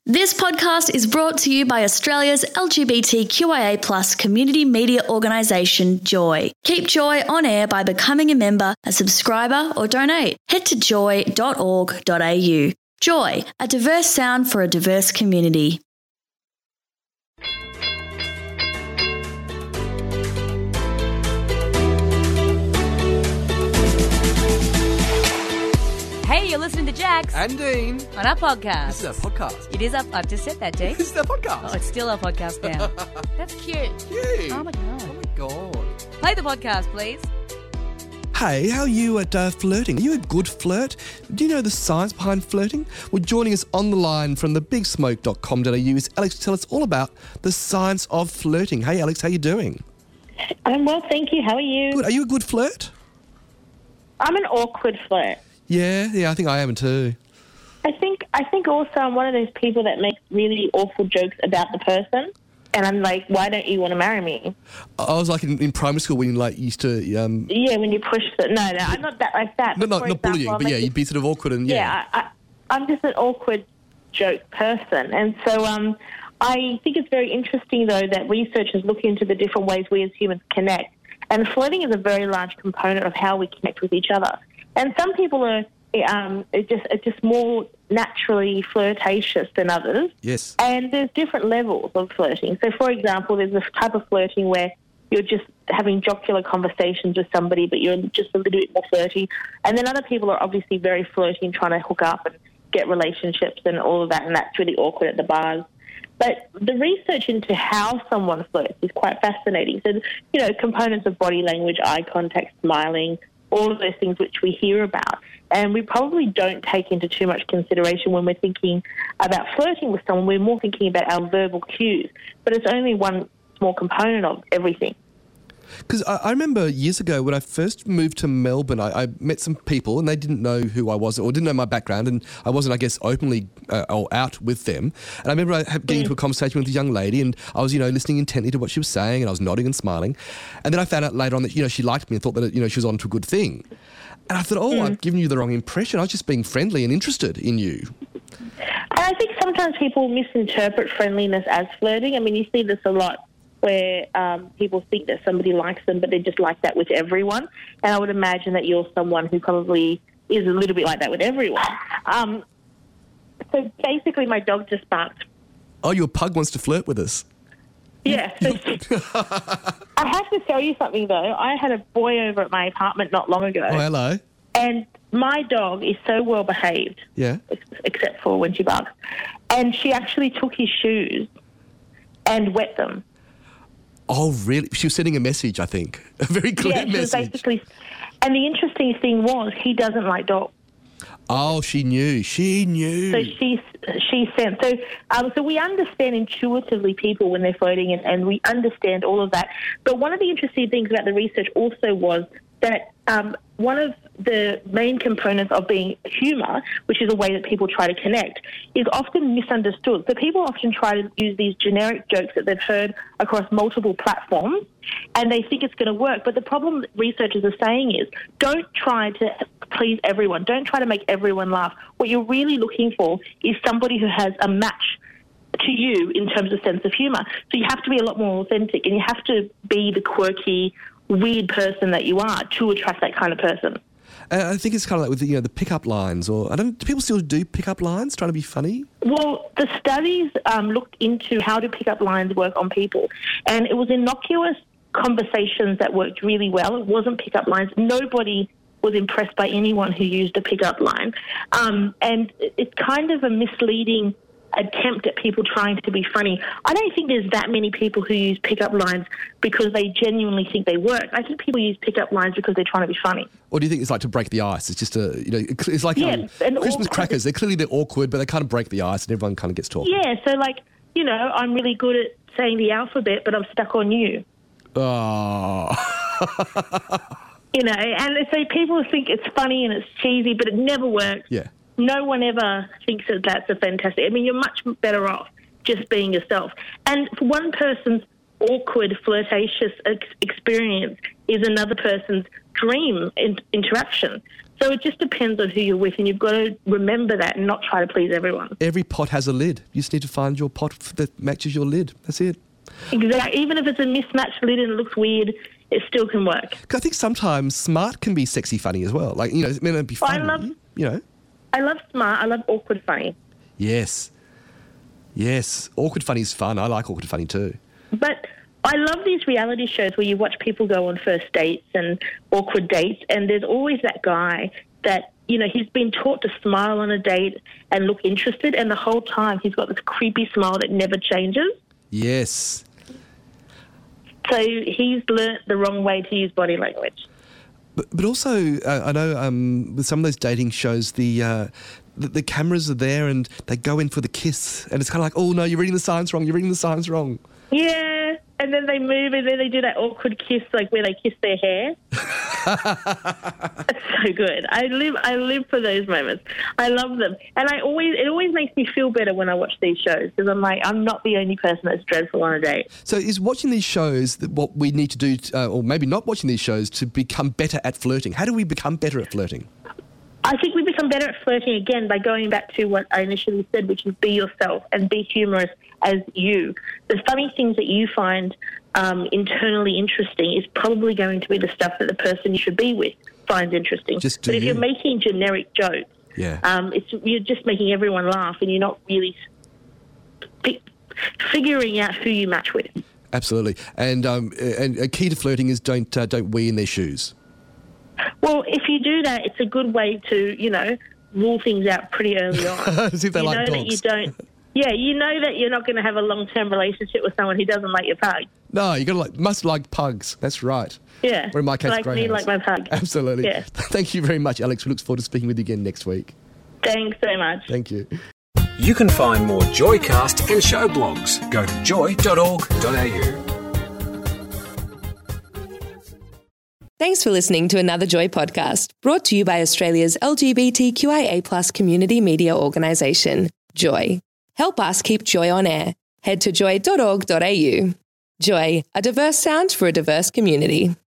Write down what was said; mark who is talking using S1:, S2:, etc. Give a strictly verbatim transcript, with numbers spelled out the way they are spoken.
S1: This podcast is brought to you by Australia's L G B T Q I A plus community media organisation, Joy. Keep Joy on air by becoming a member, a subscriber or donate. Head to joy dot org dot a u. Joy, a diverse sound for a diverse community.
S2: Hey, you're listening to Jax
S3: And Dean.
S2: on our podcast.
S3: This is our podcast.
S2: It is up. I've just said that, Dean.
S3: This is our podcast.
S2: Oh, it's still our podcast now. That's cute.
S3: Cute.
S2: Oh my god.
S3: Oh my god.
S2: Play the podcast, please.
S4: Hey, how are you at uh, flirting? Are you a good flirt? Do you know the science behind flirting? Well, joining us on the line from the big smoke dot com dot a u is Alex to tell us all about the science of flirting. Hey, Alex, how you doing?
S5: I'm well, thank you. How are you?
S4: Good. Are you a good flirt?
S5: I'm an awkward flirt.
S4: Yeah, yeah, I think I am too.
S5: I think I think also I'm one of those people that makes really awful jokes about the person, and I'm like, why don't you want to marry me?
S4: I was like in, in primary school when you like used to. Um,
S5: Yeah, when you push the no, no, I'm not that like that.
S4: not
S5: but
S4: not,
S5: for
S4: not bullying,
S5: example,
S4: but
S5: I'm
S4: yeah,
S5: a-
S4: you'd be sort of awkward and yeah.
S5: yeah, I, I, I'm just an awkward joke person, and so um, I think it's very interesting though that researchers look into the different ways we as humans connect, and flirting is a very large component of how we connect with each other. And some people are um, it's just it's just more naturally flirtatious than others.
S4: Yes.
S5: And there's different levels of flirting. So, for example, there's this type of flirting where you're just having jocular conversations with somebody, but you're just a little bit more flirty. And then other people are obviously very flirty and trying to hook up and get relationships and all of that, and that's really awkward at the bars. But the research into how someone flirts is quite fascinating. So, you know, components of body language, eye contact, smiling, all of those things which we hear about. And we probably don't take into too much consideration when we're thinking about flirting with someone. We're more thinking about our verbal cues. But it's only one small component of everything.
S4: Because I, I remember years ago when I first moved to Melbourne, I, I met some people and they didn't know who I was or didn't know my background, and I wasn't, I guess, openly uh, or out with them. And I remember I had- getting into a conversation with a young lady, and I was, you know, listening intently to what she was saying, and I was nodding and smiling. And then I found out later on that, you know, she liked me and thought that, you know, she was on to a good thing. And I thought, oh, I've given you the wrong impression. I was just being friendly and interested in you.
S5: And I think sometimes people misinterpret friendliness as flirting. I mean, you see this a lot where um, people think that somebody likes them, but they're just like that with everyone. And I would imagine that you're someone who probably is a little bit like that with everyone. Um, so basically, my dog just barked.
S4: Oh, your pug wants to flirt with us.
S5: Yeah. So I have to tell you something, though. I had a boy over at my apartment not long ago.
S4: Oh, hello.
S5: And my dog is so well behaved,
S4: Yeah.
S5: ex- except for when she barks. And she actually took his shoes and wet them.
S4: Oh, really? She was sending a message, I think. A very clear
S5: Yeah, she was
S4: message.
S5: basically. And the interesting thing was, he doesn't like dogs.
S4: Oh, she knew. She knew.
S5: So she she sent. So um, so we understand intuitively people when they're flirting, and, and we understand all of that. But one of the interesting things about the research also was that um, one of the main components of being humour, which is a way that people try to connect, is often misunderstood. So people often try to use these generic jokes that they've heard across multiple platforms, and they think it's going to work. But the problem that researchers are saying is, don't try to please everyone. Don't try to make everyone laugh. What you're really looking for is somebody who has a match to you in terms of sense of humour. So you have to be a lot more authentic, and you have to be the quirky, weird person that you are to attract that kind of person.
S4: Uh, I think it's kind of like with the, you know, the pickup lines, or I don't. Do people still do pickup lines, trying to be funny?
S5: Well, the studies um, looked into how do pickup lines work on people, and it was innocuous conversations that worked really well. It wasn't pickup lines. Nobody was impressed by anyone who used a pickup line, um, and it's kind of a misleading attempt at people trying to be funny. I don't think there's that many people who use pickup lines because they genuinely think they work. I think people use pickup lines because they're trying to be funny.
S4: Or do you think it's like to break the ice? It's just a, you know, it's like
S5: Yeah,
S4: um,
S5: and
S4: Christmas
S5: awkward-
S4: crackers. They're clearly they're awkward, but they kind of break the ice, and everyone kind of gets talking.
S5: Yeah, so like, you know, I'm really good at saying the alphabet, but I'm stuck on you.
S4: Oh.
S5: You know, and so people think it's funny and it's cheesy, but it never works.
S4: Yeah.
S5: No one ever thinks that that's a fantastic... I mean, you're much better off just being yourself. And for one person's awkward, flirtatious ex- experience is another person's dream in- interaction. So it just depends on who you're with, and you've got to remember that and not try to please everyone.
S4: Every pot has a lid. You just need to find your pot that matches your lid. That's it.
S5: Exactly. Even if it's a mismatched lid and it looks weird, it still can work.
S4: 'Cause I think sometimes smart can be sexy funny as well. Like, you know, it may not be funny,
S5: I love,
S4: you know.
S5: I love smart. I love awkward funny.
S4: Yes. Yes. Awkward funny is fun. I like awkward funny too.
S5: But I love these reality shows where you watch people go on first dates and awkward dates, and there's always that guy that, you know, he's been taught to smile on a date and look interested, and the whole time he's got this creepy smile that never changes.
S4: Yes.
S5: So he's learnt the wrong way to use body language.
S4: But, but also, uh, I know um, with some of those dating shows, the, uh, the the cameras are there and they go in for the kiss, and it's kind of like, oh no, you're reading the signs wrong. You're reading the signs wrong.
S5: Yeah, and then they move, and then they do that awkward kiss, like where they kiss their hair. It's so good. I live, I live for those moments. I love them, and I always, it always makes me feel better when I watch these shows because I'm like, I'm not the only person that's dreadful on a date.
S4: So, is watching these shows that what we need to do, uh, or maybe not watching these shows, to become better at flirting? How do we become better at flirting?
S5: I think we become better at flirting again by going back to what I initially said, which is be yourself and be humorous as you. The funny things that you find um, internally interesting is probably going to be the stuff that the person you should be with finds interesting.
S4: Just do
S5: but if
S4: you.
S5: you're making generic jokes,
S4: Yeah.
S5: um, it's you're just making everyone laugh, and you're not really fi- figuring out who you match with.
S4: Absolutely. And um, and a key to flirting is don't uh, don't wee in their shoes.
S5: Well, if you do that, it's a good way to, you know, rule things out pretty early on.
S4: As if they
S5: you
S4: like
S5: know
S4: dogs.
S5: That you don't. Yeah, you know that you're not going to have a long-term relationship with someone who doesn't like your pug.
S4: No, you got to like must like pugs. That's right.
S5: Yeah.
S4: Or in my case,
S5: like me,
S4: greyhounds.
S5: like my pug.
S4: Absolutely.
S5: Yeah.
S4: Thank you very much, Alex. We look forward to speaking with you again next week.
S5: Thanks so much.
S4: Thank you.
S3: You can find more Joycast and show blogs. Go to joy dot org dot a u.
S6: Thanks for listening to another Joy podcast, brought to you by Australia's L G B T Q I A plus community media organisation, Joy. Help us keep Joy on air. Head to joy dot org dot a u. Joy, a diverse sound for a diverse community.